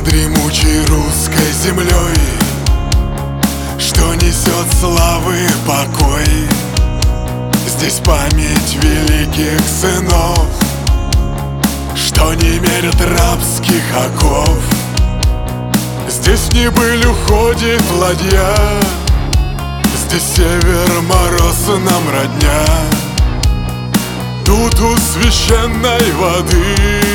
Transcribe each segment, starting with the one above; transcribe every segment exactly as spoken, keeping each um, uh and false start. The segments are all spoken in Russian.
дремучей русской землей, что несет славы покой. Здесь память великих сынов, что не мерят рабских оков. Здесь в небыль уходит ладья, здесь север, мороз нам родня. Тут у священной воды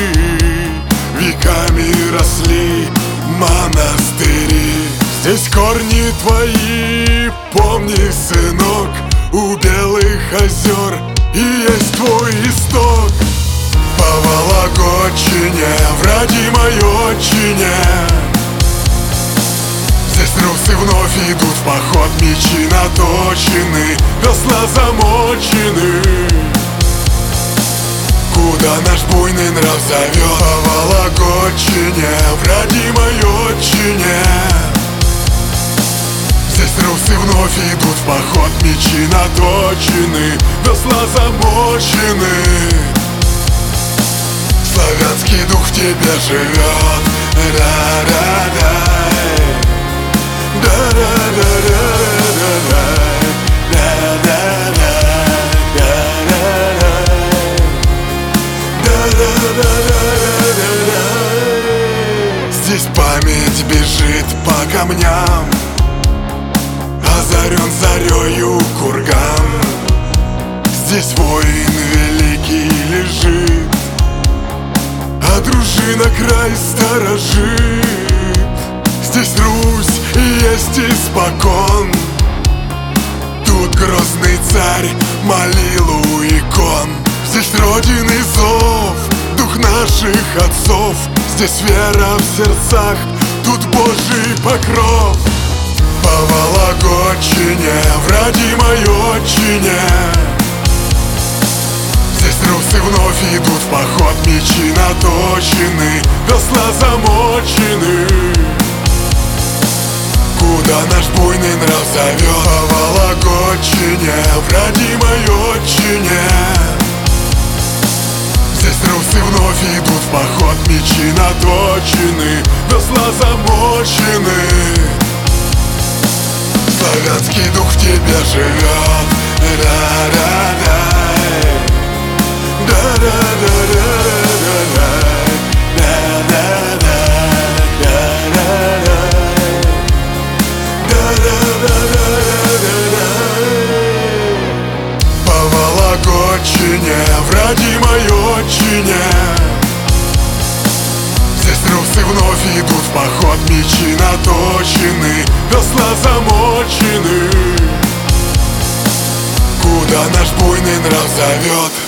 веками росли монастыри. Здесь корни твои, помни, сынок, у белых озер и есть твой исток. По Вологодчине, в родимой отчине, здесь русы вновь идут в поход, мечи наточены, весла замочены. Куда наш буйный нрав зовет? По Вологодчине, в родимой отчине, здесь русы вновь идут в поход, мечи наточены, весла замочены. Славянский дух в тебе живет. Ра-ра-ра-ра-ра. Здесь память бежит по камням, озарен зарею курган. Здесь воин великий лежит, а дружина край сторожит. Здесь Русь есть испокон, тут грозный царь молил у икон. Здесь родины зов, дух наших отцов, здесь вера в сердцах, тут Божий покров. По Вологодчине, в родимой отчине, здесь русы вновь идут в поход, мечи наточены, весла замочены. Куда наш буйный нрав зовет? По Вологодчине, в родимой отчине, здесь русы вновь идут в поход, мечи наточены, весла замочены. Славянский дух в тебе живет. Ра-ра-ра. По Вологодчине, в родимой отчине, здесь русы вновь идут в поход, мечи наточены, весла замочены. Куда наш буйный нрав зовет?